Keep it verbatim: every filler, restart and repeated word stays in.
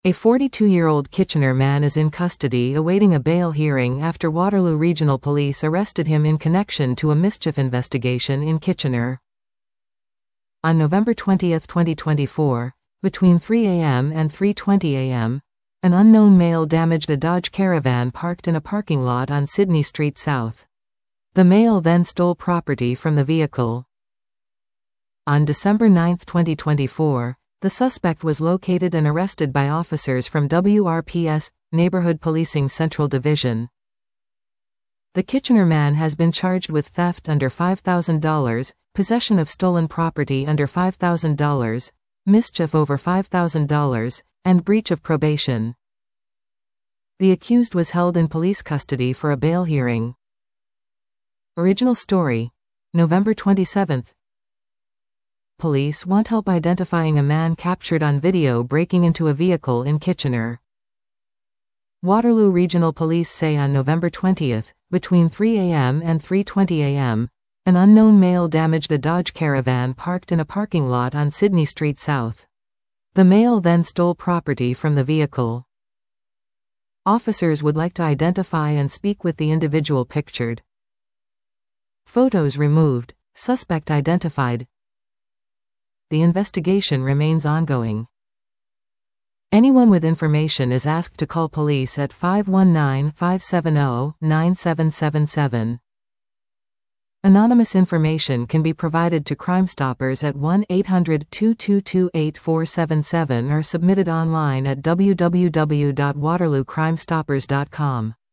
A forty-two-year-old Kitchener man is in custody awaiting a bail hearing after Waterloo Regional Police arrested him in connection to a mischief investigation in Kitchener. On November twentieth twenty twenty-four, between three a m and three twenty a m, an unknown male damaged a Dodge Caravan parked in a parking lot on Sydney Street South. The male then stole property from the vehicle. On December ninth twenty twenty-four, the suspect was located and arrested by officers from W R P S, Neighbourhood Policing Central Division. The Kitchener man has been charged with theft under five thousand dollars, possession of stolen property under five thousand dollars, mischief over five thousand dollars, and breach of probation. The accused was held in police custody for a bail hearing. Original story. November twenty-seventh. Police want help identifying a man captured on video breaking into a vehicle in Kitchener. Waterloo Regional Police say on November twentieth, between three a m and three twenty a m, an unknown male damaged a Dodge Caravan parked in a parking lot on Sydney Street South. The male then stole property from the vehicle. Officers would like to identify and speak with the individual pictured. Photos removed, suspect identified. The investigation remains ongoing. Anyone with information is asked to call police at five one nine, five seven zero, nine seven seven seven. Anonymous information can be provided to Crime Stoppers at one eight hundred, two two two, eight four seven seven or submitted online at w w w dot waterloo crime stoppers dot com.